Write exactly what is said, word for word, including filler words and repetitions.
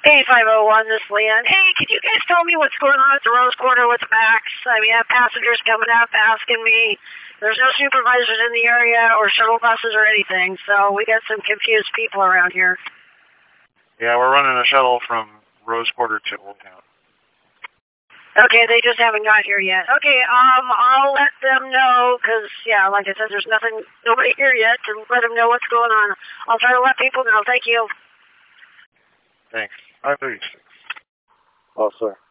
eight five oh one, this is Leanne. Hey, could you guys tell me what's going on at the Rose Quarter with the Max? I mean, I have passengers coming up asking me. There's no supervisors in the area or shuttle buses or anything, so we got some confused people around here. Yeah, we're running a shuttle from Rose Quarter to Old Town. Okay, they just haven't got here yet. Okay, um, I'll let them know, because, yeah, like I said, there's nothing, nobody here yet to let them know what's going on. I'll try to let people know. Thank you. Thanks. five thirty-six. Oh, sir.